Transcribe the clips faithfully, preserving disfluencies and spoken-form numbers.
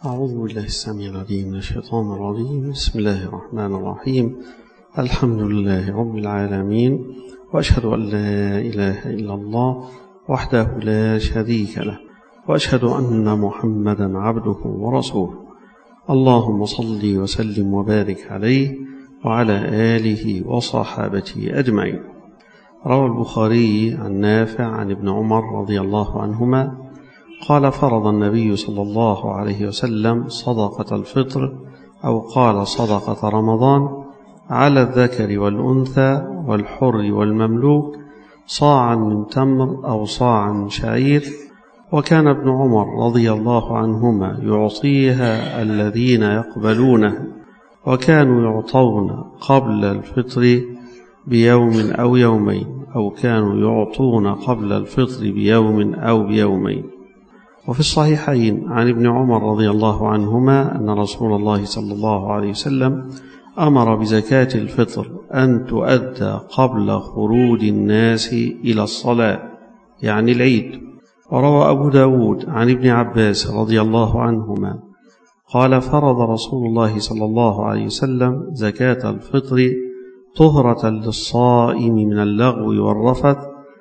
أعوذ بالله السميع العليم من الشيطان الرجيم. بسم الله الرحمن الرحيم. الحمد لله رب العالمين، وأشهد أن لا إله إلا الله وحده لا شريك له، وأشهد أن محمدا عبده ورسوله. اللهم صل وسلم وبارك عليه وعلى آله وصحابته أجمعين. روى البخاري عن نافع عن ابن عمر رضي الله عنهما قال: فرض النبي صلى الله عليه وسلم صدقة الفطر، أو قال صدقة رمضان، على الذكر والأنثى والحر والمملوك صاعا من تمر أو صاعا من شعير. وكان ابن عمر رضي الله عنهما يعطيها الذين يقبلونه، وكانوا يعطون قبل الفطر بيوم أو يومين، أو كانوا يعطون قبل الفطر بيوم أو بيومين. وفي الصحيحين عن ابن عمر رضي الله عنهما أن رسول الله صلى الله عليه وسلم أمر بزكاة الفطر أن تؤدى قبل خروج الناس إلى الصلاة، يعني العيد. وروى أبو داود عن ابن عباس رضي الله عنهما قال: فرض رسول الله صلى الله عليه وسلم زكاة الفطر طهرة للصائم من اللغو والرفث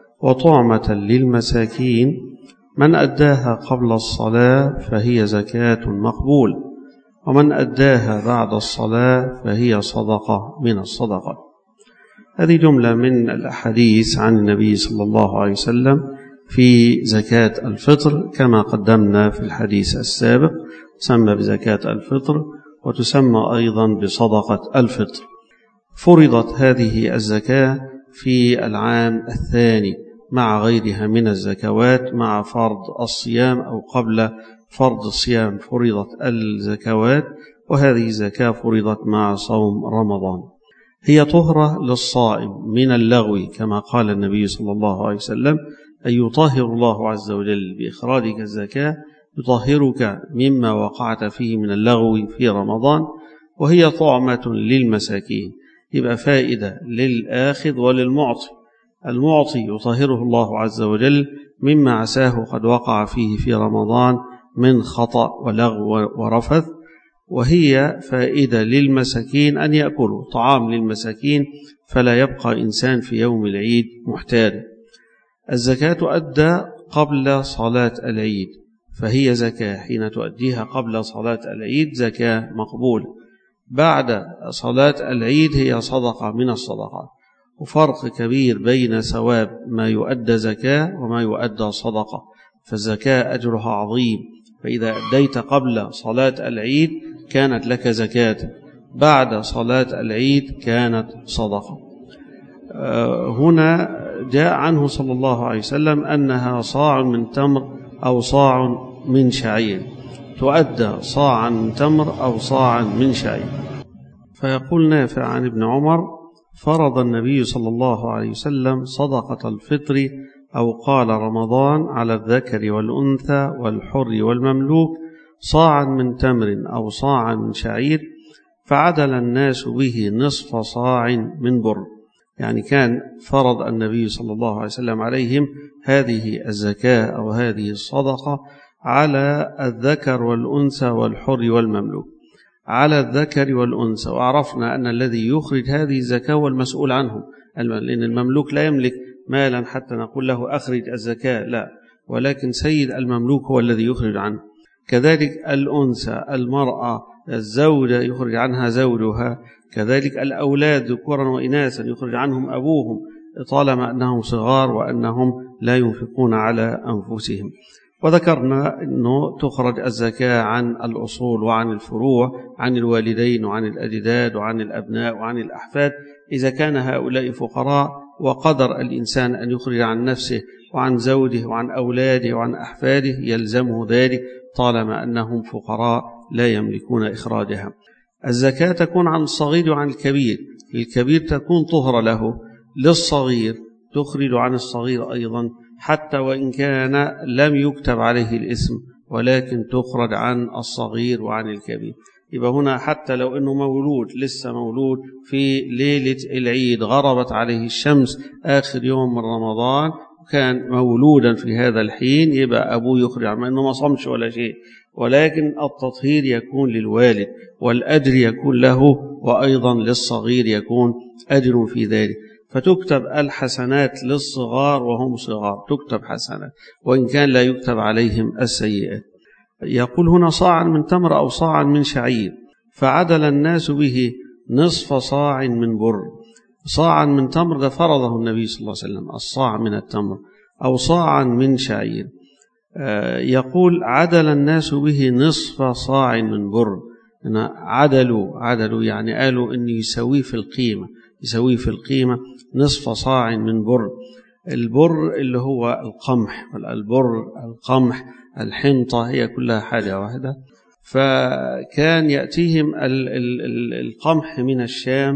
وطعمة للمساكين، من أداها قبل الصلاة فهي زكاة مقبول، ومن أداها بعد الصلاة فهي صدقة من الصدقة. هذه جملة من الأحاديث عن النبي صلى الله عليه وسلم في زكاة الفطر، كما قدمنا في الحديث السابق. تسمى بزكاة الفطر وتسمى أيضا بصدقة الفطر. فرضت هذه الزكاة في العام الثاني مع غيرها من الزكوات، مع فرض الصيام أو قبل فرض الصيام فرضت الزكوات، وهذه الزكاة فرضت مع صوم رمضان. هي طهرة للصائم من اللغو، كما قال النبي صلى الله عليه وسلم: أن يطهر الله عز وجل بإخراجك الزكاة، يطهرك مما وقعت فيه من اللغو في رمضان. وهي طعمة للمساكين، يبقى فائدة للآخذ وللمعطي. المعطي يطهره الله عز وجل مما عساه قد وقع فيه في رمضان من خطأ ولغو ورفث. وهي فائدة للمساكين أن يأكلوا طعام للمساكين، فلا يبقى إنسان في يوم العيد محتاج. الزكاة تؤدى قبل صلاة العيد، فهي زكاة حين تؤديها قبل صلاة العيد زكاة مقبولة. بعد صلاة العيد هي صدقة من الصدقات. وفرق كبير بين ثواب ما يؤدى زكاة وما يؤدى صدقة. فالزكاة أجرها عظيم، فإذا أديت قبل صلاة العيد كانت لك زكاة، بعد صلاة العيد كانت صدقة. هنا جاء عنه صلى الله عليه وسلم أنها صاع من تمر أو صاع من شعير، تؤدى صاعا من تمر أو صاعا من شعير. فيقول نافع عن ابن عمر: فرض النبي صلى الله عليه وسلم صدقة الفطر، أو قال رمضان، على الذكر والأنثى والحر والمملوك صاعا من تمر أو صاعا من شعير، فعدل الناس به نصف صاع من بر. يعني كان فرض النبي صلى الله عليه وسلم عليهم هذه الزكاة أو هذه الصدقة على الذكر والأنثى والحر والمملوك. على الذكر والأنثى، وعرفنا أن الذي يخرج هذه الزكاة هو المسؤول عنه، لأن المملوك لا يملك مالا حتى نقول له أخرج الزكاة، لا، ولكن سيد المملوك هو الذي يخرج عنه. كذلك الأنثى، المرأة الزوجة يخرج عنها زوجها، كذلك الأولاد ذكورا وإناثا يخرج عنهم أبوهم طالما أنهم صغار وأنهم لا ينفقون على أنفسهم. وذكرنا أنه تخرج الزكاة عن الأصول وعن الفروع، عن الوالدين وعن الأجداد وعن الأبناء وعن الأحفاد، إذا كان هؤلاء فقراء وقدر الإنسان أن يخرج عن نفسه وعن زوجه وعن أولاده وعن أحفاده يلزمه ذلك طالما أنهم فقراء لا يملكون إخراجها. الزكاة تكون عن الصغير وعن الكبير. الكبير تكون طهرة له، للصغير تخرج عن الصغير أيضا حتى وإن كان لم يكتب عليه الاسم، ولكن تخرج عن الصغير وعن الكبير. يبقى هنا حتى لو أنه مولود، لسه مولود في ليلة العيد، غربت عليه الشمس آخر يوم من رمضان، كان مولودا في هذا الحين يبقى أبوه يخرج عنه أنه ما صمش ولا شيء، ولكن التطهير يكون للوالد والأجر يكون له، وأيضا للصغير يكون أجر في ذلك. فتكتب الحسنات للصغار وهم صغار، تكتب حسنات وإن كان لا يكتب عليهم السيئات. يقول هنا صاعا من تمر أو صاعا من شعير، فعدل الناس به نصف صاع من بر. صاعا من تمر ده فرضه النبي صلى الله عليه وسلم، الصاع من التمر، أو صاعا من شعير. يقول عدل الناس به نصف صاع من بر، عدلوا عدلوا يعني قالوا إن يسويه في القيمة، يسويه في القيمة نصف صاع من بر. البر اللي هو القمح، البر القمح الحنطة هي كلها حاجة واحدة. فكان يأتيهم القمح من الشام،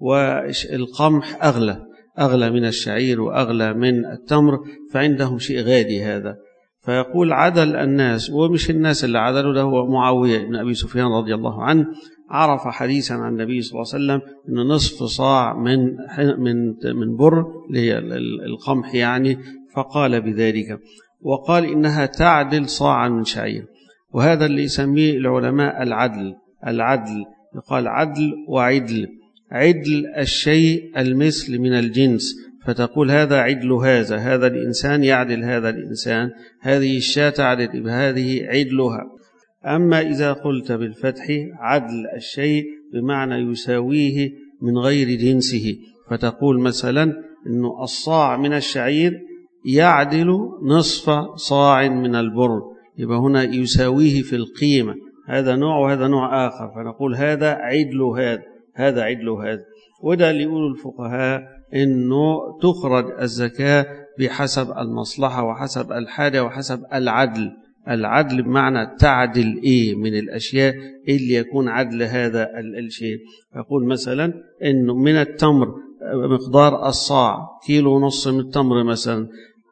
والقمح أغلى أغلى من الشعير وأغلى من التمر، فعندهم شيء غالي هذا. فيقول عدل الناس، ومش الناس اللي عدلوا، ده هو معاوية بن أبي سفيان رضي الله عنه عرف حديثا عن النبي صلى الله عليه وسلم أن نصف صاع من من من بر اللي هي القمح يعني، فقال بذلك، وقال إنها تعدل صاعا من شعير. وهذا اللي يسميه العلماء العدل. العدل يقال عدل وعدل، عدل الشيء المثل من الجنس، فتقول هذا عدل هذا، هذا الإنسان يعدل هذا الإنسان، هذه الشاة تعدل بهذه عدلها. أما إذا قلت بالفتح عدل الشيء بمعنى يساويه من غير جنسه، فتقول مثلا إنه الصاع من الشعير يعدل نصف صاع من البر، يبقى هنا يساويه في القيمة، هذا نوع وهذا نوع آخر، فنقول هذا عدل هذا، هذا عدل هذا. وده اللي يقول الفقهاء إنه تخرج الزكاة بحسب المصلحة وحسب الحاجة وحسب العدل. العدل بمعنى تعدل إيه من الأشياء اللي يكون عدل هذا الشيء. يقول مثلا إنه من التمر مقدار الصاع كيلو ونص من التمر مثلا،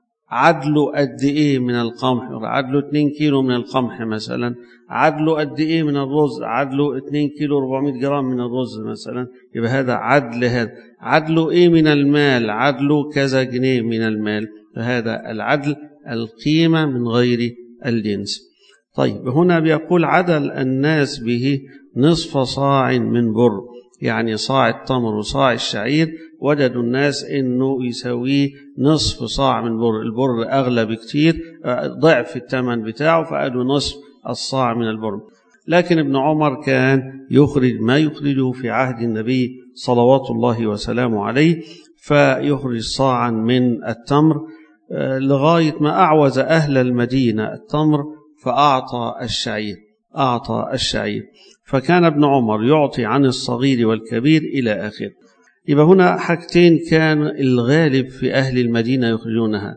عدله قد إيه من القمح، عدله اتنين كيلو من القمح مثلا، عدله قد إيه من الرز، عدله اتنين كيلو أربعمائة جرام من الرز مثلا، يبقى هذا عدل. هذا عدله إيه من المال، عدله كذا جنيه من المال، فهذا العدل القيمة من غير الجنس. طيب هنا بيقول عدل الناس به نصف صاع من بر، يعني صاع التمر وصاع الشعير وجدوا الناس انه يساويه نصف صاع من بر. البر اغلى بكتير، ضعف الثمن بتاعه، فقالوا نصف الصاع من البر. لكن ابن عمر كان يخرج ما يخرجه في عهد النبي صلوات الله وسلامه عليه، فيخرج صاعا من التمر لغاية ما أعوز أهل المدينة التمر فأعطى الشعير، أعطى الشعير. فكان ابن عمر يعطي عن الصغير والكبير إلى آخر. يبقى هنا حاجتين كان الغالب في أهل المدينة يخرجونها،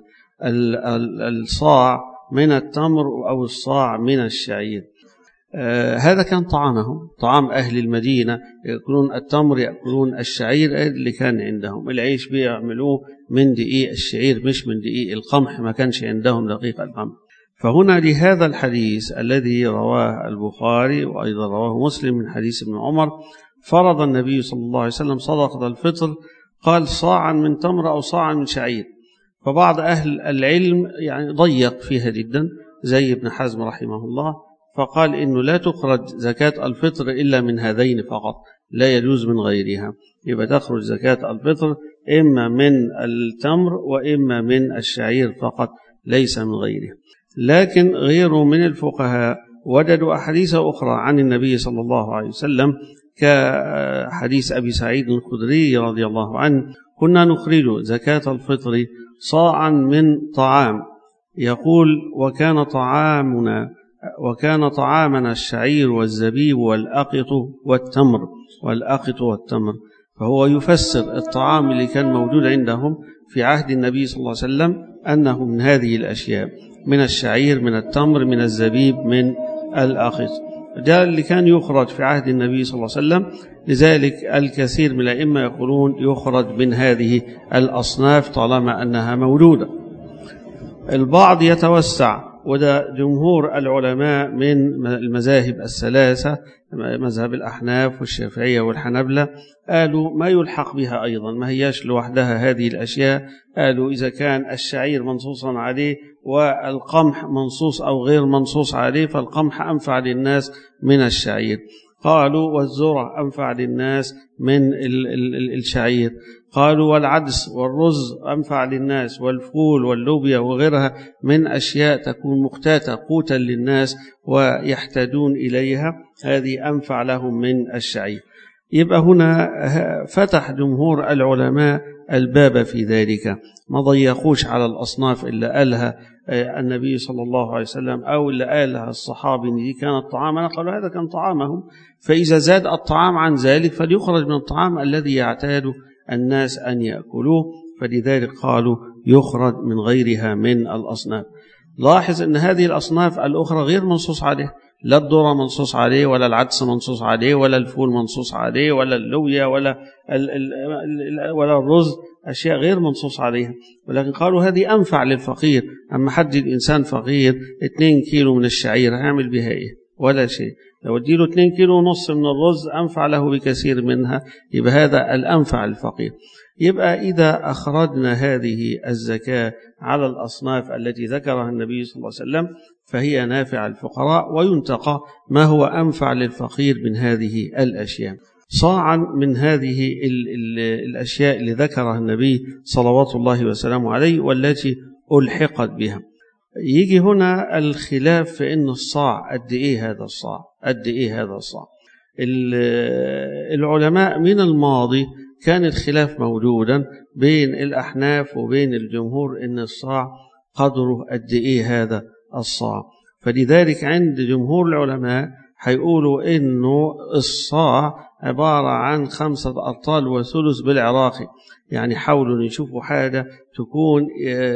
الصاع من التمر أو الصاع من الشعير. آه هذا كان طعامهم، طعام أهل المدينة، يأكلون التمر يأكلون الشعير اللي كان عندهم. العيش بيعملوه من دقيق الشعير مش من دقيق القمح، ما كانش عندهم دقيق القمح. فهنا لهذا الحديث الذي رواه البخاري وأيضا رواه مسلم من حديث ابن عمر، فرض النبي صلى الله عليه وسلم صدقة الفطر، قال صاعا من تمر أو صاعا من شعير. فبعض أهل العلم يعني ضيق فيها جدا زي ابن حزم رحمه الله، فقال إنه لا تخرج زكاة الفطر إلا من هذين فقط، لا يجوز من غيرها. يبقى تخرج زكاة الفطر إما من التمر وإما من الشعير فقط، ليس من غيره. لكن غيره من الفقهاء وجدوا أحاديث أخرى عن النبي صلى الله عليه وسلم، كحديث أبي سعيد الخدري رضي الله عنه: كنا نخرج زكاة الفطر صاعا من طعام، يقول وكان طعامنا وكان طعامنا الشعير والزبيب والأقط والتمر والأقط والتمر. فهو يفسر الطعام اللي كان موجود عندهم في عهد النبي صلى الله عليه وسلم أنه من هذه الأشياء، من الشعير، من التمر، من الزبيب، من الأقط. ده اللي كان يخرج في عهد النبي صلى الله عليه وسلم. لذلك الكثير من الأئمة يقولون يخرج من هذه الأصناف طالما أنها موجودة. البعض يتوسع وده جمهور العلماء من المذاهب الثلاثة، مذهب الأحناف والشافعية والحنبلة، قالوا ما يلحق بها أيضا، ما هياش لوحدها هذه الأشياء. قالوا إذا كان الشعير منصوصا عليه والقمح منصوص أو غير منصوص عليه فالقمح أنفع للناس من الشعير. قالوا والذرة أنفع للناس من الشعير. قالوا والعدس والرز أنفع للناس، والفول واللوبيا وغيرها من أشياء تكون مقتاتة قوتا للناس ويحتاجون إليها، هذه أنفع لهم من الشعير. يبقى هنا فتح جمهور العلماء الباب في ذلك، ما ضيقوش على الأصناف اللي قالها النبي صلى الله عليه وسلم أو اللي قالها الصحابي إن دي كانت طعاما، قالوا هذا كان طعامهم، فإذا زاد الطعام عن ذلك فليخرج من الطعام الذي يعتاد الناس أن يأكلوه، فلذلك قالوا يخرج من غيرها من الأصناف. لاحظ أن هذه الأصناف الأخرى غير منصوص عليه، لا الذرة منصوص عليه ولا العدس منصوص عليه ولا الفول منصوص عليه ولا اللوية ولا ولا الرز، أشياء غير منصوص عليها، ولكن قالوا هذه أنفع للفقير. أما حد الإنسان فقير اثنين كيلو من الشعير هيعمل بها إيه؟ ولا شيء. لو اديله اثنين كيلو ونص من الرز أنفع له بكثير منها، يبقى هذا الأنفع للفقير. يبقى إذا أخرجنا هذه الزكاة على الأصناف التي ذكرها النبي صلى الله عليه وسلم فهي نافع الفقراء، وينتقى ما هو أنفع للفقير من هذه الأشياء. صاعا من هذه ال ال الأشياء اللي ذكرها النبي صلوات الله وسلامه عليه والتي ألحقت بها. يجي هنا الخلاف في إن الصاع قد إيه هذا الصاع، قد إيه هذا الصاع. العلماء من الماضي كان الخلاف موجودا بين الأحناف وبين الجمهور إن الصاع قدره قد إيه هذا الصاع، فلذلك عند جمهور العلماء هيقولوا إنه الصاع عبارة عن خمسة أرطال وثلث بالعراقي، يعني حاولوا يشوفوا حاجة تكون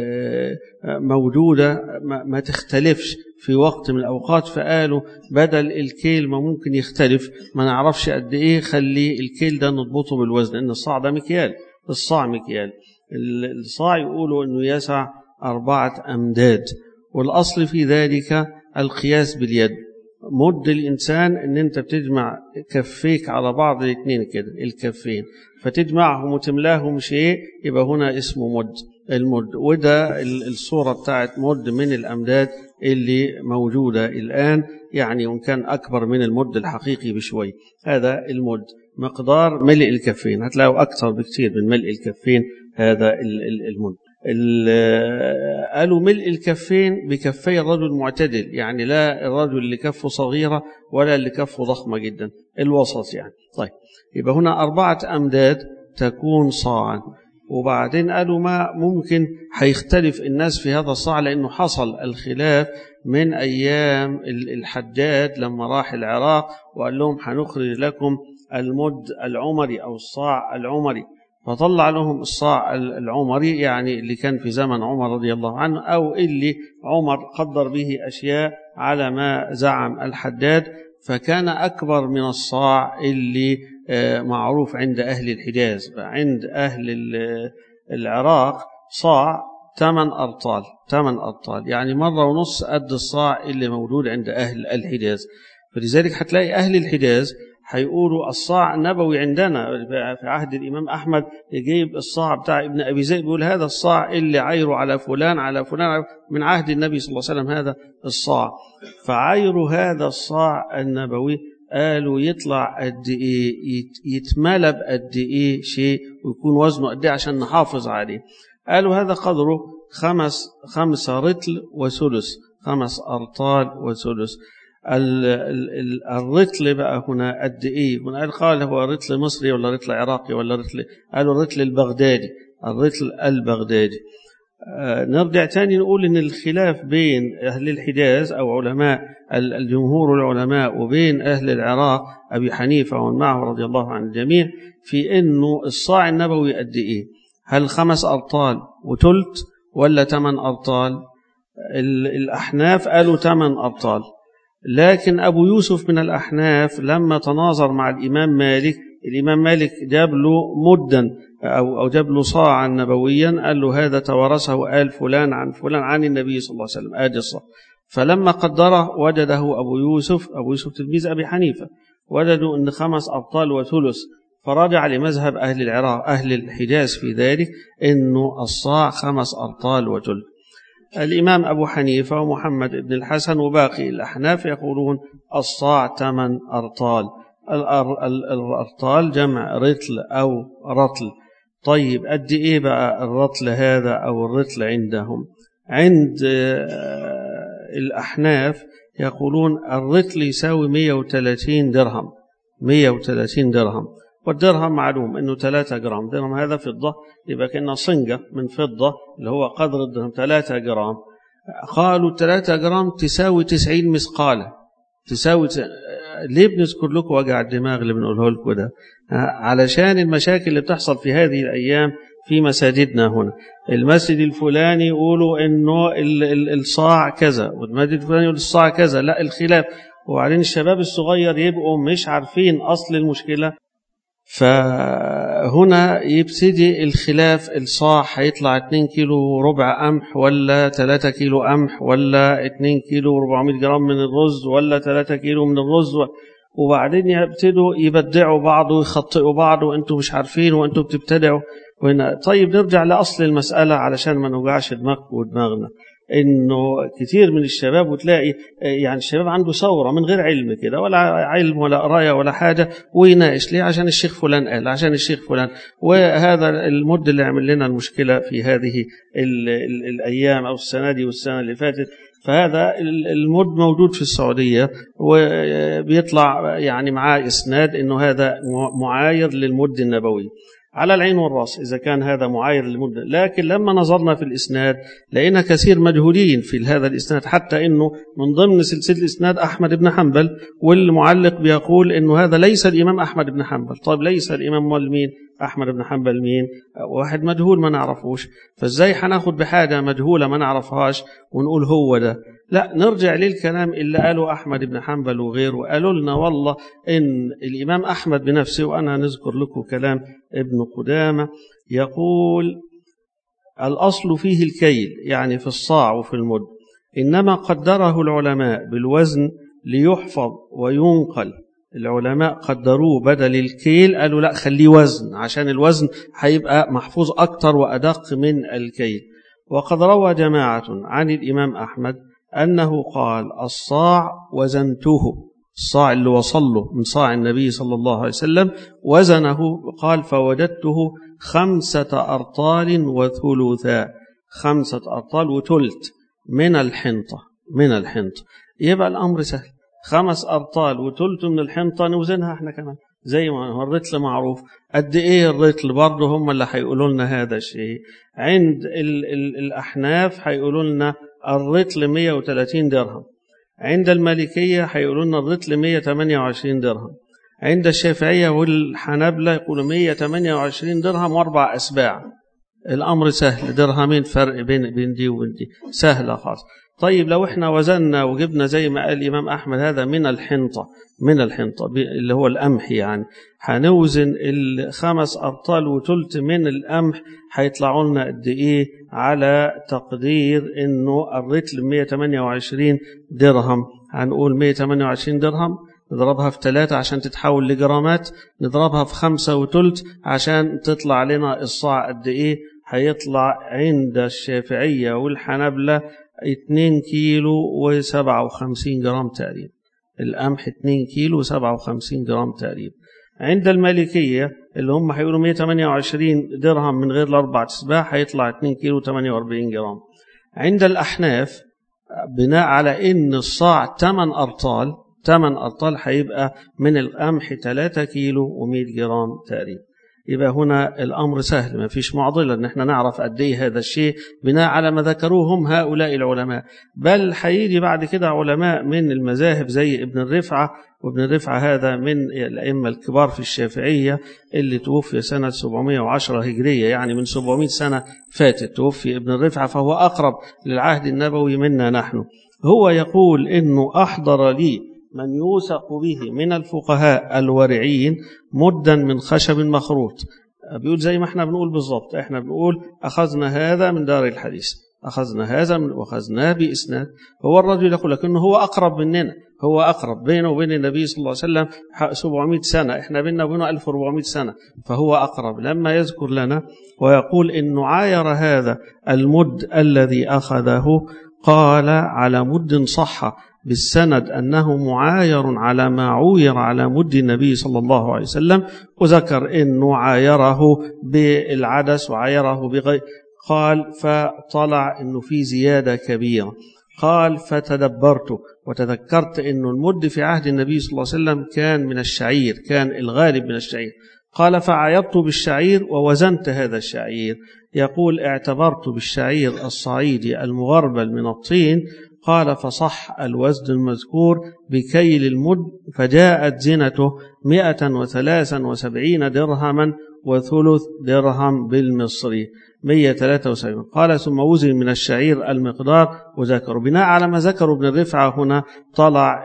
موجودة ما تختلفش في وقت من الأوقات، فقالوا بدل الكيل ما ممكن يختلف ما نعرفش قد إيه، خلي الكيل ده نضبطه بالوزن، إن الصاع ده مكيال، الصاع مكيال. الصاع يقولوا إنه يسع أربعة أمداد، والأصل في ذلك القياس باليد. مد الإنسان إن أنت بتجمع كفيك على بعض الاثنين كده، الكفين فتجمعهم وتملاهم شيء، يبقى هنا اسمه مد، المد. وده الصورة بتاعت مد من الأمداد اللي موجودة الآن، يعني وإن كان أكبر من المد الحقيقي بشوي. هذا المد مقدار ملء الكفين، هتلاقوا أكثر بكثير من ملء الكفين هذا المد. قالوا ملء الكفين بكفي الرجل معتدل، يعني لا الرجل اللي كفه صغيرة ولا اللي كفه ضخمة جدا، الوسط يعني. طيب يبقى هنا أربعة أمداد تكون صاعا. وبعدين قالوا ما ممكن هيختلف الناس في هذا الصاع، لأنه حصل الخلاف من أيام الحجاج لما راح العراق وقال لهم هنخرج لكم المد العمري أو الصاع العمري، فطلع لهم الصاع العمري، يعني اللي كان في زمن عمر رضي الله عنه، أو اللي عمر قدر به أشياء على ما زعم الحداد، فكان أكبر من الصاع اللي معروف عند أهل الحجاز. فعند أهل العراق صاع ثمان أرطال، ثمان أرطال يعني مرة ونص قد الصاع اللي موجود عند أهل الحجاز. فلذلك هتلاقي أهل الحجاز هيقولوا الصاع النبوي عندنا في عهد الإمام أحمد، يجيب الصاع بتاع ابن أبي زيد بيقول هذا الصاع اللي عيره على فلان على فلان من عهد النبي صلى الله عليه وسلم، هذا الصاع. فعيره هذا الصاع النبوي قالوا يطلع قد إيه، يتملى بقد إيه شيء، ويكون وزنه قد إيه عشان نحافظ عليه. قالوا هذا قدره خمس خمسة رطل وثلث، خمس أرطال وثلث. الرطل بقى هنا قد إيه؟ هنا قال هو رطل مصري ولا رطل عراقي ولا رطل، قالوا الرطل البغدادي، الرطل البغدادي. آه نرجع تاني نقول إن الخلاف بين أهل الحجاز أو علماء الجمهور العلماء وبين أهل العراق أبي حنيفة ومن معه رضي الله عن الجميع في إنه الصاع النبوي قد إيه، هل خمس أرطال وثلث ولا ثمان أرطال؟ الأحناف قالوا ثمان أرطال، لكن أبو يوسف من الأحناف لما تناظر مع الإمام مالك، الإمام مالك جاب له مدا أو أو جاب له صاعا نبويا، قال له هذا توارثه آل فلان عن فلان عن النبي صلى الله عليه وسلم، آدي الصاع. فلما قدره وجده أبو يوسف أبو يوسف تلميذ أبي حنيفة وجدوا أن خمس أبطال وثلث، فرجع لمذهب أهل العراق أهل الحجاز في ذلك أنه الصاع خمس أبطال وثلث. الإمام أبو حنيفة ومحمد بن الحسن وباقي الأحناف يقولون الصاع ثمان أرطال. الأرطال جمع رطل أو رطل. طيب قد إيه بقى الرطل هذا أو الرطل عندهم؟ عند الأحناف يقولون الرطل يساوي مئة وثلاثين درهم، مئة وثلاثين درهم، والدرهم معلوم أنه ثلاثة جرام، درهم هذا فضة، يبقى كأنه صنجة من فضة اللي هو قدر الدرهم ثلاثة جرام. قالوا ثلاثة جرام تساوي تسعين مثقالة، تساوي ت... ليه بنذكر لكم وجع الدماغ اللي بنقوله لكم ده؟ علشان المشاكل اللي بتحصل في هذه الأيام في مساجدنا هنا. المسجد الفلاني يقولوا إنه الصاع كذا، والمسجد الفلاني يقول الصاع كذا، لا الخلاف، وبعدين الشباب الصغير يبقوا مش عارفين أصل المشكلة، فهنا يبتدي الخلاف. الصاع هيطلع اتنين كيلو ربع قمح ولا ثلاثة كيلو قمح ولا اتنين كيلو وأربعمائة جرام من الرز ولا ثلاثة كيلو من الرز، وبعدين يبتدوا يبدعوا بعض ويخطئوا بعض وانتم مش عارفين وانتم بتبتدعوا. وهنا طيب نرجع لأصل المسألة علشان ما نوجعش دماغكم ودماغنا. انه كتير من الشباب وتلاقي يعني الشباب عنده ثوره من غير علم كده، ولا علم ولا قرايه ولا حاجه، ويناقش ليه؟ عشان الشيخ فلان قال، عشان الشيخ فلان. وهذا المد اللي عمل لنا المشكله في هذه ال ال الايام او السنه دي والسنه اللي فاتت. فهذا المد موجود في السعوديه وبيطلع يعني معاه اسناد انه هذا معاير للمد النبوي، على العين والراس إذا كان هذا معاير للمدة. لكن لما نظرنا في الإسناد لقينا كثير مجهولين في هذا الإسناد، حتى إنه من ضمن سلسلة الإسناد أحمد بن حنبل، والمعلق بيقول إنه هذا ليس الإمام أحمد بن حنبل. طيب ليس الإمام مين؟ أحمد بن حنبل مين؟ واحد مجهول ما نعرفوش، فإزاي حناخد بحاجة مجهولة ما نعرفهاش ونقول هو ده؟ لا، نرجع للكلام اللي قاله أحمد بن حنبل وغيره. قالوا لنا والله إن الإمام أحمد بنفسه، وأنا نذكر لكم كلام ابن قدامة، يقول الأصل فيه الكيل، يعني في الصاع وفي المد، إنما قدره العلماء بالوزن ليحفظ وينقل. العلماء قدروه بدل الكيل، قالوا لا خليه وزن عشان الوزن هيبقى محفوظ أكتر وأدق من الكيل. وقد روى جماعة عن الإمام أحمد أنه قال الصاع وزنته، الصاع اللي وصل له من صاع النبي صلى الله عليه وسلم وزنه، قال فوجدته خمسة أرطال وثلثا، خمسة أرطال وثلث من الحنطة، من الحنطة. يبقى الأمر سهل، خمس أرطال وثلث من الحنطة نوزنها احنا كمان زي ما الرطل معروف. قد ايه الرطل؟ برضه هم اللي هيقولوا لنا هذا الشيء. عند ال ال الأحناف هيقولوا لنا الرطل مئة وثلاثين درهم، عند المالكية هيقولوا لنا الرطل مئة وثمانية وعشرين درهم، عند الشافعية والحنابلة يقولوا مئة وثمانية وعشرين درهم واربع أسباع. الأمر سهل، درهمين فرق بين بين دي وبين دي، سهلة خالص. طيب لو احنا وزننا وجبنا زي ما قال الإمام أحمد هذا من الحنطة، من الحنطة اللي هو القمح، يعني هنوزن الخمس أبطال وثلث من القمح، هيطلعوا لنا قد إيه؟ على تقدير إنه الرطل مئة وثمانية وعشرين درهم. هنقول مئة وثمانية وعشرين درهم نضربها في ثلاثة عشان تتحول لجرامات، نضربها في خمسة وثلث عشان تطلع لنا الصاع قد إيه؟ هيطلع عند الشافعية والحنابلة اثنين كيلو وسبعة وخمسين جرام تقريبا، القمح اثنين كيلو وسبعة وخمسين جرام تقريبا. عند المالكية اللي هم هيقولوا مئة وثمانية وعشرين درهم من غير الأربع تسباح هيطلع اثنين كيلو وثمانية وأربعين جرام. عند الأحناف بناء على إن الصاع ثمان أرطال، ثمان أرطال هيبقى من القمح ثلاثة كيلو ومئة جرام تقريبا. يبقى هنا الأمر سهل، ما فيش معضلة ان احنا نعرف قد ايه هذا الشيء بناء على ما ذكروه هم هؤلاء العلماء. بل هيجي بعد كده علماء من المذاهب زي ابن الرفعة، وابن الرفعة هذا من الأئمة الكبار في الشافعية اللي توفي سنة سبعمائة وعشرة هجرية، يعني من سبعمائة سنة فاتت توفي ابن الرفعة، فهو أقرب للعهد النبوي منا نحن. هو يقول إنه أحضر لي من يوثق به من الفقهاء الورعين مدا من خشب مخروط. بيقول زي ما احنا بنقول بالضبط، احنا بنقول أخذنا هذا من دار الحديث، أخذنا هذا وأخذناه بإسناد. هو الرجل يقول لك إنه هو أقرب مننا، هو أقرب بينه وبين النبي صلى الله عليه وسلم سبعمائة سنة، إحنا بيننا وبينه ألف وأربعمائة سنة، فهو أقرب. لما يذكر لنا ويقول إنه عاير هذا المد الذي أخذه، قال على مد صح بالسند أنه معاير على ما عوير على مد النبي صلى الله عليه وسلم، وذكر إنه عايره بالعدس وعايره بغير. قال فطلع إنه في زيادة كبيرة. قال فتدبرت وتذكرت إنه المد في عهد النبي صلى الله عليه وسلم كان من الشعير، كان الغالب من الشعير. قال فعايرت بالشعير ووزنت هذا الشعير. يقول اعتبرت بالشعير الصعيدي المغربل من الطين. قال فصح الوزن المذكور بكيل المد، فجاءت زنته مئة وثلاثا وسبعين درهما وثلث درهم بالمصري، مئة وثلاثة وسبعين. قال ثم وزن من الشعير المقدار وذكر. بناء على ما ذكروا ابن الرفعة هنا طلع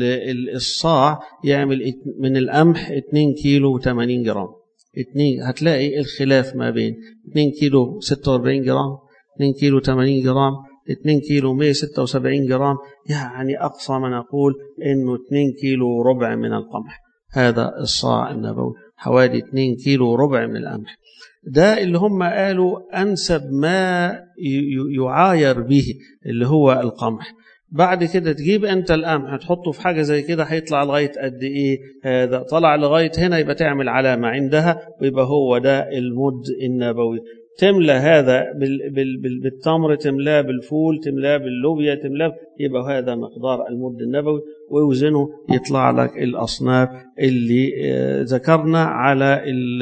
الصاع يعمل من القمح اثنين كيلو وثمانين جرام. اثنين هتلاقي الخلاف ما بين اثنين كيلو ستة وأربعين جرام، اثنين كيلو ثمانين جرام، اثنين كيلو مئة وستة وسبعين جرام، يعني أقصى ما نقول إنه اثنين كيلو وربع من القمح. هذا الصاع النبوي حوالي اثنين كيلو وربع من القمح. ده اللي هم قالوا أنسب ما يعاير به اللي هو القمح. بعد كده تجيب أنت القمح تحطه في حاجة زي كده هيطلع لغاية قد إيه؟ هذا طلع لغاية هنا، يبقى تعمل علامة عندها ويبقى هو ده المد النبوي. تملى هذا بالتمر، تملاه بالفول، تملاه باللوبيا، تملاه، يبقى هذا مقدار المد النبوي، ويوزنه يطلع لك الأصناف اللي ذكرنا على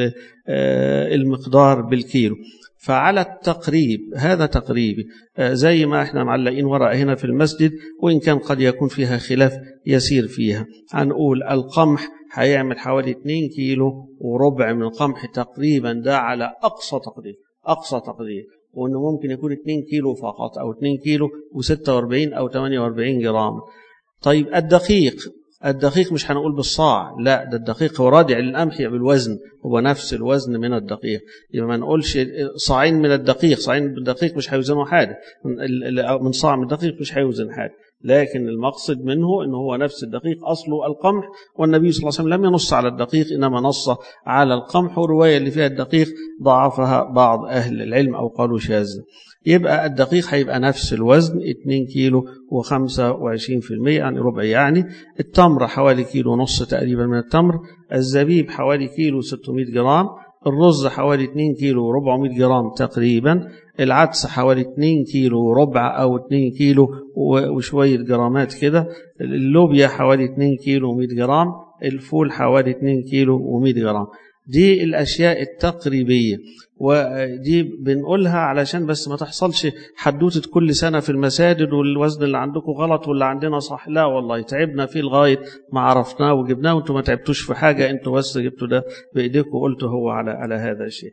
المقدار بالكيلو. فعلى التقريب، هذا تقريبي زي ما احنا معلقين ورقة هنا في المسجد، وإن كان قد يكون فيها خلاف يسير فيها. هنقول القمح هيعمل حوالي اثنين كيلو وربع من القمح تقريبا، ده على أقصى تقدير، أقصى تقدير، وأنه ممكن يكون اثنين كيلو فقط أو اثنين كيلو وستة وأربعين أو ثمانية وأربعين جرام. طيب الدقيق، الدقيق مش هنقول بالصاع، لا، ده الدقيق هو رادع للقمح بالوزن، هو نفس الوزن من الدقيق. يبقى ما نقولش صاعين من الدقيق، صاعين من الدقيق مش هيوزنوا حاجة، من صاع من الدقيق مش هيوزن حاجة، لكن المقصد منه انه هو نفس الدقيق اصله القمح. والنبي صلى الله عليه وسلم لم ينص على الدقيق، انما نص على القمح، والروايه اللي فيها الدقيق ضعفها بعض اهل العلم او قالوا شاذة. يبقى الدقيق هيبقى نفس الوزن اثنين كيلو وخمسة وعشرين بالمئة، يعني ربع. يعني التمر حوالي كيلو ونص تقريبا من التمر، الزبيب حوالي كيلو ستمائة جرام، الرز حوالي اثنين كيلو وأربعمائة جرام تقريبا، العدس حوالي اثنين كيلو وربع أو اثنين كيلو وشوية جرامات كده، اللوبيا حوالي اثنين كيلو ومئة جرام، الفول حوالي اثنين كيلو ومئة جرام. دي الأشياء التقريبية، ودي بنقولها علشان بس ما تحصلش حدوتة كل سنة في المساجد والوزن اللي عندكم غلط واللي عندنا صح. لا والله، تعبنا فيه لغاية ما عرفناه وجبناه، وانتم ما تعبتوش في حاجة، انتم بس جبتوا ده بإيديكم وقلتوا هو على على هذا الشيء.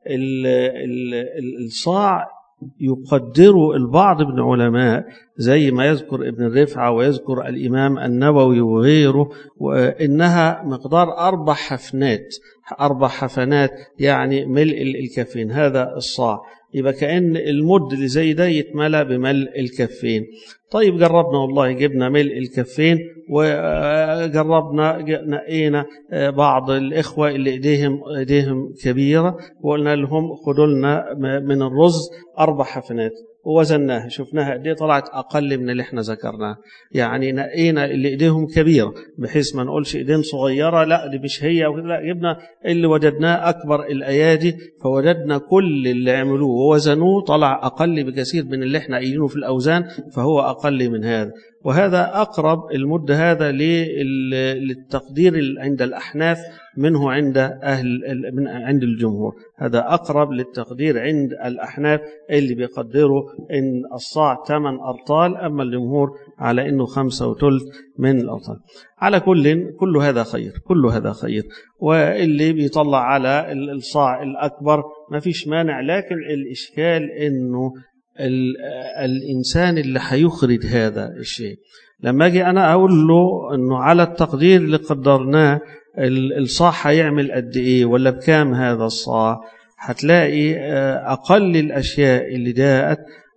الصاع يقدر البعض من علماء زي ما يذكر ابن الرفعة ويذكر الإمام النووي وغيره، وإنها مقدار أربع حفنات، أربع حفنات يعني ملء الكفين، هذا الصاع. يبقى كأن المد اللي زي ده يتملى بملء الكفين. طيب جربنا والله، جبنا ملء الكفين، وجربنا نقينا بعض الإخوة اللي إيديهم إيديهم كبيرة وقلنا لهم خدوا لنا من الرز أربع حفنات، ووزناها شفناها قد ايه، طلعت اقل من اللي احنا ذكرناه. يعني نقينا اللي ايديهم كبيره بحيث ما نقولش ايدين صغيره، لا دي مش هي، لا، جبنا اللي وجدناه اكبر الايادي، فوجدنا كل اللي عملوه ووزنوه طلع اقل بكثير من اللي احنا قايلينه في الاوزان، فهو اقل من هذا. وهذا اقرب المد هذا للتقدير عند الاحناف منه عند أهل من عند الجمهور، هذا أقرب للتقدير عند الأحناف اللي بيقدروا إن الصاع ثمان أرطال، أما الجمهور على إنه خمسة وثلث من الأرطال. على كل كل هذا خير، كل هذا خير، واللي بيطلع على الصاع الأكبر ما فيش مانع، لكن الإشكال إنه الإنسان اللي هيخرج هذا الشيء لما أجي أنا أقول له إنه على التقدير اللي قدرناه الصاع هيعمل قد إيه ولا بكام هذا الصاع، هتلاقي أقل الأشياء اللي جاءت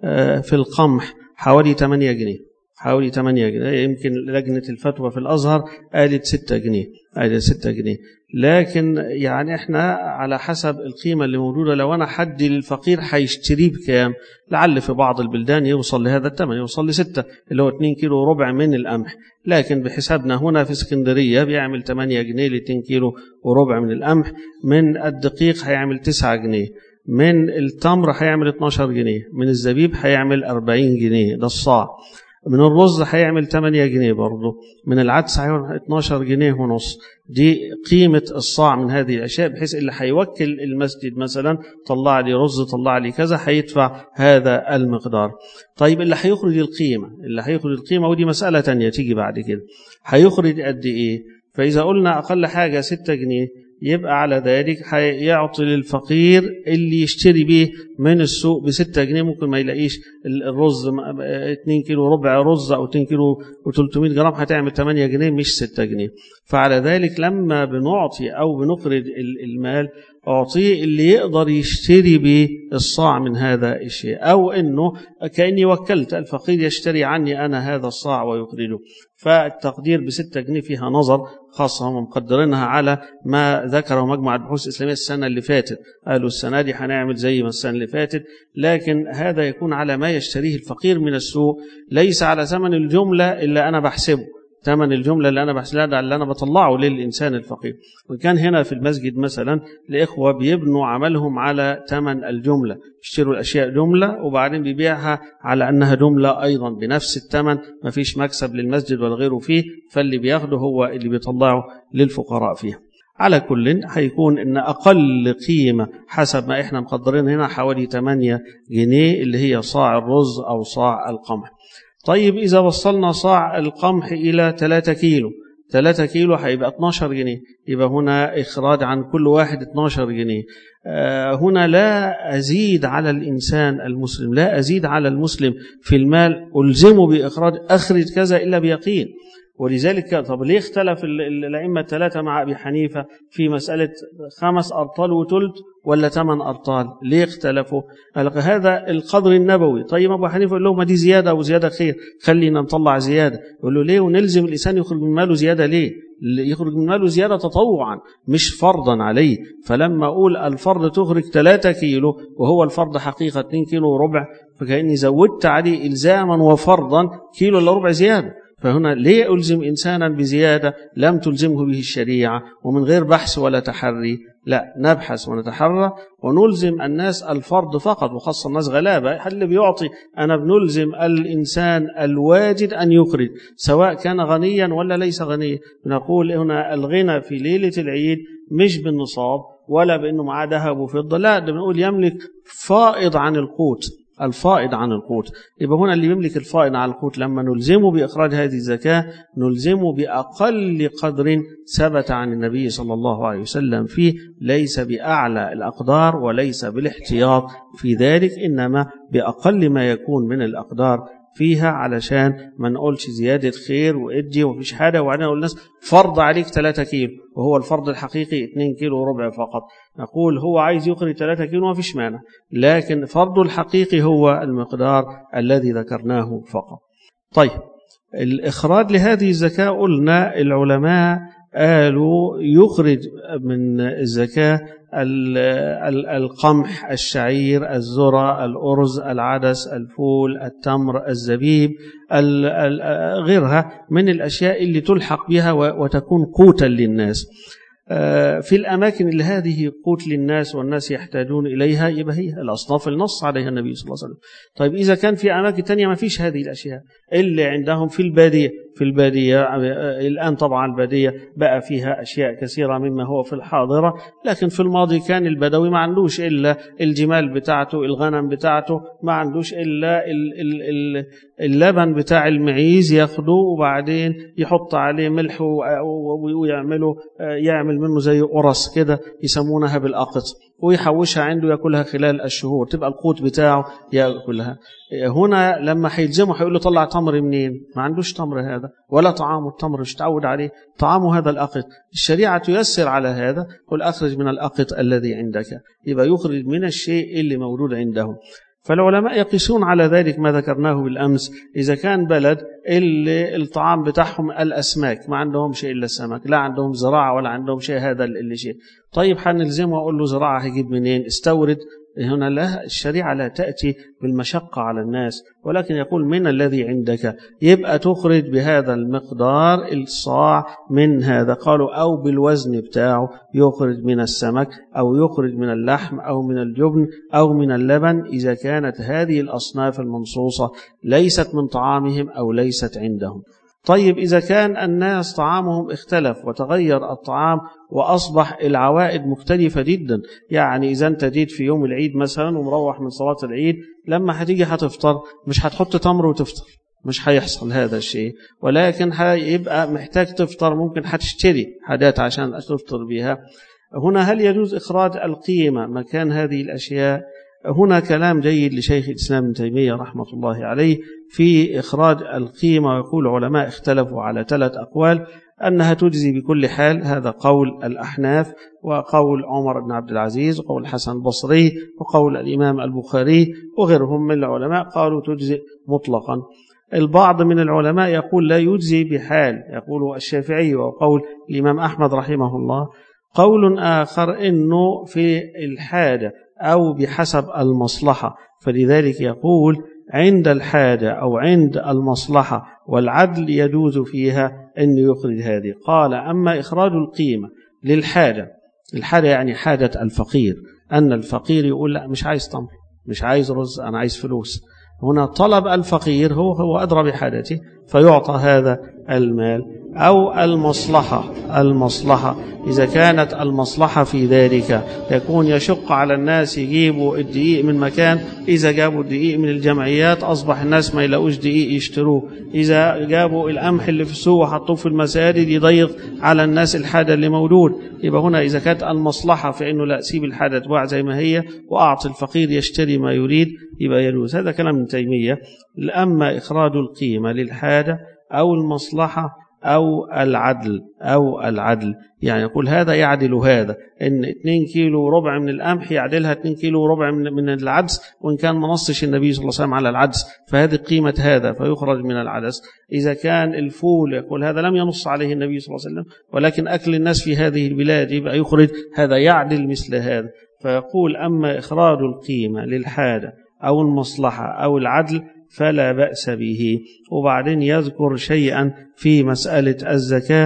في القمح حوالي ثمانية جنيه، حوالي ثمانية جنيه. يمكن لجنة الفتوى في الأزهر قالت ستة جنيه، قالت ستة جنيه، لكن يعني احنا على حسب القيمة اللي موجودة. لو أنا حد للفقير هيشتريه بكام؟ لعل في بعض البلدان يوصل لهذا الثمن، يوصل لستة، اللي هو اتنين كيلو وربع من القمح. لكن بحسابنا هنا في اسكندرية بيعمل ثمانية جنيه ل اتنين كيلو وربع من القمح. من الدقيق هيعمل تسعة جنيه، من التمر هيعمل اتناشر جنيه، من الزبيب هيعمل أربعين جنيه، ده الصاع. من الرز هيعمل ثمانية جنيه برضه، من العدس هيعمل اتناشر جنيه ونص. دي قيمة الصاع من هذه الأشياء، بحيث اللي هيوكل المسجد مثلا طلع لي رز، طلع لي كذا، هيدفع هذا المقدار. طيب اللي هيخرج القيمة، اللي هيخرج القيمة ودي مسألة تانية تيجي بعد كده، هيخرج قد إيه؟ فإذا قلنا أقل حاجة ستة جنيه، يبقى على ذلك هيعطي للفقير اللي يشتري به من السوق بستة جنيه، ممكن ما يلاقيش الرز اتنين كيلو ربع رز أو اتنين كيلو وتلتمية جرام، هتعمل ثمانية جنيه مش ستة جنيه. فعلى ذلك لما بنعطي أو بنخرج المال، أعطيه اللي يقدر يشتري به الصاع من هذا الشيء، أو أنه كأني وكلت الفقير يشتري عني أنا هذا الصاع ويخرجه. فالتقدير بستة جنيه فيها نظر، خاصة هم مقدرينها على ما ذكره مجمع البحوث الإسلامية السنة اللي فاتت، قالوا السنة دي هنعمل زي ما السنة اللي فاتت، لكن هذا يكون على ما يشتريه الفقير من السوق، ليس على ثمن الجملة اللي أنا بحسبه. ثمن الجملة اللي أنا بحسبها ده اللي أنا بطلعه للإنسان الفقير. وكان هنا في المسجد مثلا الإخوة بيبنوا عملهم على ثمن الجملة، يشتروا الأشياء جملة وبعدين بيبيعها على أنها جملة أيضا بنفس الثمن، ما فيش مكسب للمسجد ولا غيره فيه، فاللي بياخده هو اللي بيطلعه للفقراء فيها. على كل هيكون إن أقل قيمة حسب ما إحنا مقدرين هنا حوالي ثمانية جنيه، اللي هي صاع الرز أو صاع القمح. طيب إذا وصلنا صاع القمح إلى ثلاثة كيلو، ثلاثة كيلو هيبقى اتناشر جنيه، يبقى هنا إخراج عن كل واحد اتناشر جنيه. آه هنا لا أزيد على الإنسان المسلم، لا أزيد على المسلم في المال ألزمه بإخراج أخرج كذا إلا بيقين. ولذلك طب ليه اختلف الأئمة الثلاثة مع أبي حنيفة في مسألة خمس أرطال وثلث ولا ثمان أرطال؟ ليه اختلفوا؟ هذا القدر النبوي. طيب أبو حنيفة يقول لهم دي زيادة وزيادة خير، خلينا نطلع زيادة. يقول له ليه؟ ونلزم الإنسان يخرج من ماله زيادة ليه؟ يخرج من ماله زيادة تطوعا مش فرضا عليه. فلما أقول الفرض تخرج ثلاثة كيلو وهو الفرض حقيقة اتنين كيلو وربع، فكأني زودت عليه إلزاما وفرضا كيلو إلا ربع زيادة. فهنا ليه ألزم إنسانا بزيادة لم تلزمه به الشريعة ومن غير بحث ولا تحري؟ لا، نبحث ونتحرى ونلزم الناس الفرض فقط، وخاصة الناس غلابة اللي بيعطي. أنا بنلزم الإنسان الواجد أن يخرج سواء كان غنيا ولا ليس غنيا. نقول هنا الغنى في ليلة العيد مش بالنصاب ولا بأنه معاه ذهب وفضة، لا، ده بنقول يملك فائض عن القوت، الفائض عن القوت. يبقى هنا اللي يملك الفائض عن القوت لما نلزمه بإخراج هذه الزكاة نلزمه بأقل قدر ثبت عن النبي صلى الله عليه وسلم فيه، ليس بأعلى الأقدار وليس بالاحتياط في ذلك، إنما بأقل ما يكون من الأقدار فيها، علشان ما نقولش زيادة خير وإدي ومفيش حاجة وبعدين نقول الناس فرض عليك ثلاثة كيلو وهو الفرض الحقيقي اتنين كيلو وربع فقط. نقول هو عايز يخرج ثلاثة كيلو ما فيش مانع، لكن فرضه الحقيقي هو المقدار الذي ذكرناه فقط. طيب الإخراج لهذه الزكاة قلنا العلماء قالوا يخرج من الزكاة القمح، الشعير، الذرة، الأرز، العدس، الفول، التمر، الزبيب، غيرها من الأشياء اللي تلحق بها وتكون قوتا للناس. في الأماكن اللي هذه قوت للناس والناس يحتاجون إليها يبقى هي الأصناف النص عليها النبي صلى الله عليه وسلم. طيب إذا كان في أماكن تانية ما فيش هذه الأشياء اللي عندهم في البادية، في البادية الآن طبعا البادية بقى فيها أشياء كثيرة مما هو في الحاضرة، لكن في الماضي كان البدوي ما عندوش إلا الجمال بتاعته، الغنم بتاعته، ما عندوش إلا اللبن بتاع المعيز ياخده وبعدين يحط عليه ملح ويعمله يعمل منه زي قرص كده يسمونها بالأقط ويحوشها عنده يأكلها خلال الشهور، تبقى القوت بتاعه يأكلها. هنا لما هيلزمه هيقول له طلع تمر منين؟ ما عندوش تمر هذا ولا طعامه التمر، مش تعود عليه طعامه هذا الأقط. الشريعة تيسر على هذا، قل أخرج من الأقط الذي عندك، يبقى يخرج من الشيء اللي موجود عندهم. فالعلماء يقيسون على ذلك ما ذكرناه بالأمس. إذا كان بلد اللي الطعام بتاعهم الأسماك، ما عندهم شيء إلا السمك، لا عندهم زراعة ولا عندهم شيء، هذا اللي شيء، طيب حنلزمه وأقول له زراعة هيجيب منين؟ استورد. هنا لا، الشريعة لا تأتي بالمشقة على الناس، ولكن يقول من الذي عندك، يبقى تخرج بهذا المقدار الصاع من هذا. قالوا أو بالوزن بتاعه، يخرج من السمك أو يخرج من اللحم أو من الجبن أو من اللبن، إذا كانت هذه الأصناف المنصوصة ليست من طعامهم أو ليست عندهم. طيب إذا كان الناس طعامهم اختلف وتغير الطعام وأصبح العوائد مختلفة جدا، يعني إذا أنت جيت في يوم العيد مثلا ومروح من صلاة العيد، لما هتيجي هتفطر مش هتحط تمر وتفطر، مش هيحصل هذا الشيء، ولكن هيبقى محتاج تفطر، ممكن هتشتري حاجات عشان تفطر بها. هنا هل يجوز إخراج القيمة مكان هذه الأشياء؟ هنا كلام جيد لشيخ الإسلام ابن تيمية رحمة الله عليه في إخراج القيمة، ويقول علماء اختلفوا على ثلاث أقوال: أنها تجزي بكل حال، هذا قول الأحناف، وقول عمر بن عبد العزيز، وقول الحسن البصري، وقول الإمام البخاري وغيرهم من العلماء قالوا تجزي مطلقا. البعض من العلماء يقول لا يجزي بحال، يقول الشافعي وقول الإمام أحمد رحمه الله. قول آخر إنه في الحاجة أو بحسب المصلحة، فلذلك يقول عند الحاجة أو عند المصلحة والعدل يجوز فيها أن يخرج هذه. قال أما إخراج القيمة للحاجة، الحاجة يعني حاجة الفقير، أن الفقير يقول لا مش عايز تمر، مش عايز رز، أنا عايز فلوس. هنا طلب الفقير هو هو أدرى بحاجته فيعطى هذا المال. أو المصلحة، المصلحة إذا كانت المصلحة في ذلك يكون يشق على الناس يجيبوا الدقيق من مكان، إذا جابوا الدقيق من الجمعيات أصبح الناس ما يلاقوش دقيق يشتروه، إذا جابوا القمح اللي في السوق وحطوه في المساجد يضيق على الناس الحاجة اللي موجود. يبقى هنا إذا كانت المصلحة في أنه لا، سيب الحاجة تباع زي ما هي وأعطي الفقير يشتري ما يريد، يبقى يجوز. هذا كلام ابن تيمية. أما إخراج القيمة للحاجة أو المصلحة أو العدل، أو العدل يعني يقول هذا يعدل هذا، إن اثنين كيلو وربع من القمح يعدلها اثنين كيلو وربع من, من العدس، وإن كان ما نصش النبي صلى الله عليه وسلم على العدس فهذه قيمة هذا فيخرج من العدس. إذا كان الفول يقول هذا لم ينص عليه النبي صلى الله عليه وسلم ولكن أكل الناس في هذه البلاد، يبقى يخرج هذا يعدل مثل هذا. فيقول أما إخراج القيمة للحاجة أو المصلحة أو العدل فلا بأس به. وبعدين يذكر شيئا في مسألة الزكاة،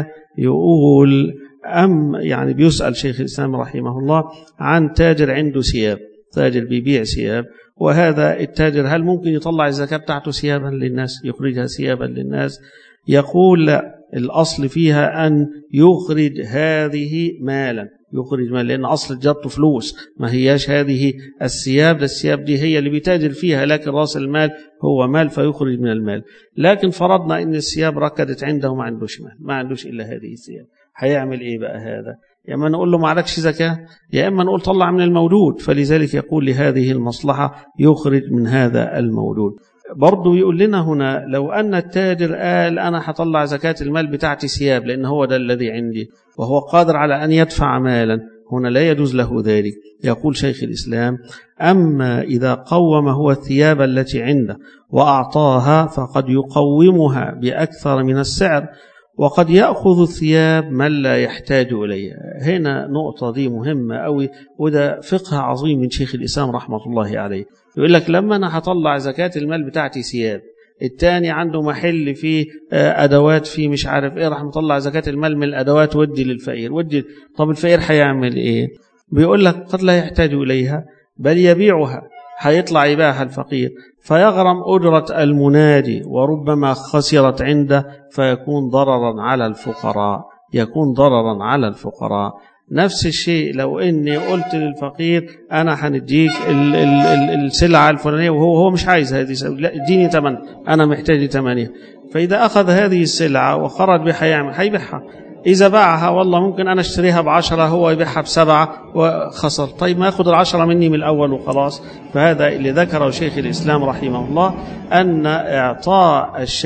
يقول أم يعني بيسأل شيخ الإسلام رحمه الله عن تاجر عنده ثياب، تاجر بيبيع ثياب، وهذا التاجر هل ممكن يطلع الزكاة بتاعته ثيابا للناس، يخرجها ثيابا للناس؟ يقول لا، الأصل فيها أن يخرج هذه مالا، يخرج مال، لأن أصل جرته فلوس، ما هياش هذه الثياب، الثياب دي هي اللي بيتاجر فيها، لكن رأس المال هو مال فيخرج من المال. لكن فرضنا أن الثياب ركدت عنده ما عندوش مال، ما عندوش إلا هذه الثياب، هيعمل إيه بقى هذا؟ يا إما نقول له ما عليكش زكاة، يا إما نقول طلع من الموجود. فلذلك يقول لهذه المصلحة يخرج من هذا الموجود. برضو يقول لنا هنا لو أن التاجر قال أنا هطلع زكاة المال بتاعتي ثياب لأن هو ده الذي عندي، وهو قادر على أن يدفع مالا، هنا لا يجوز له ذلك. يقول شيخ الإسلام أما إذا قوم هو الثياب التي عنده وأعطاها فقد يقومها بأكثر من السعر، وقد يأخذ الثياب من لا يحتاج إليها. هنا نقطة دي مهمة أوي، وده فقه عظيم من شيخ الإسلام رحمة الله عليه. يقول لك لما أنا هطلع زكاة المال بتاعتي ثياب، التاني عنده محل فيه أدوات فيه مش عارف إيه، راح مطلع زكاة المال من الأدوات ودي للفقير، ودي. طب الفقير هيعمل إيه؟ بيقول لك قد لا يحتاج إليها بل يبيعها، هيطلع يبيعها الفقير فيغرم أجرة المنادي، وربما خسرت عنده فيكون ضررا على الفقراء، يكون ضررا على الفقراء. نفس الشيء لو إني قلت للفقير أنا هنديك ال ال ال السلعة الفلانية وهو هو مش عايز هذه، لا اديني ثمن، أنا محتاج ثمانية. فإذا أخذ هذه السلعة وخرج بها يعمل هيبيعها، إذا باعها والله ممكن أنا اشتريها بعشرة هو يبيعها بسبعة وخسر، طيب ما أخذ العشرة مني من الأول وخلاص. فهذا اللي ذكره شيخ الإسلام رحمه الله، أن إعطاء الشيء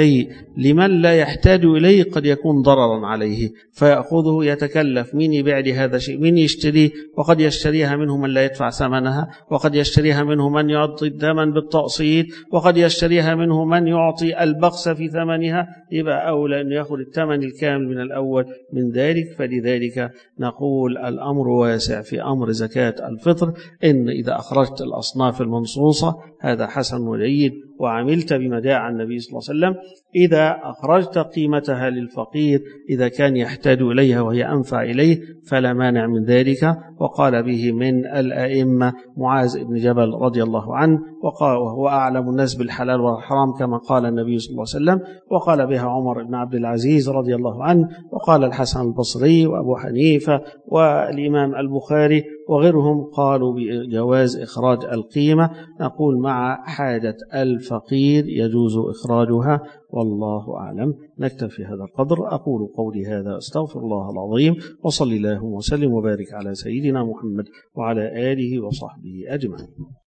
لمن لا يحتاج إليه قد يكون ضررا عليه فيأخذه يتكلف مين يبيع لي هذا شيء مين يشتريه، وقد يشتريها منه من لا يدفع ثمنها، وقد يشتريها منه من يعطي الثمن بالتقسيط، وقد يشتريها منه من يعطي البخس في ثمنها، يبقى أولى أن يأخذ الثمن الكامل من الأول من ذلك. فلذلك نقول الأمر واسع في أمر زكاة الفطر، إن إذا أخرجت الأصناف المنصوصة هذا حسن وجيد وعملت بما جاء عن النبي صلى الله عليه وسلم. إذا أخرجت قيمتها للفقير إذا كان يحتاج إليها وهي أنفع إليه فلا مانع من ذلك. وقال به من الأئمة معاذ بن جبل رضي الله عنه، وقال وهو أعلم الناس بالحلال والحرام كما قال النبي صلى الله عليه وسلم. وقال بها عمر بن عبد العزيز رضي الله عنه، وقال الحسن البصري وأبو حنيفة والإمام البخاري وغيرهم قالوا بجواز إخراج القيمة. نقول مع حاجة الفقير يجوز إخراجها، والله أعلم. نكتفي هذا القدر. أقول قولي هذا أستغفر الله العظيم، وصلي الله وسلم وبارك على سيدنا محمد وعلى آله وصحبه أجمعين.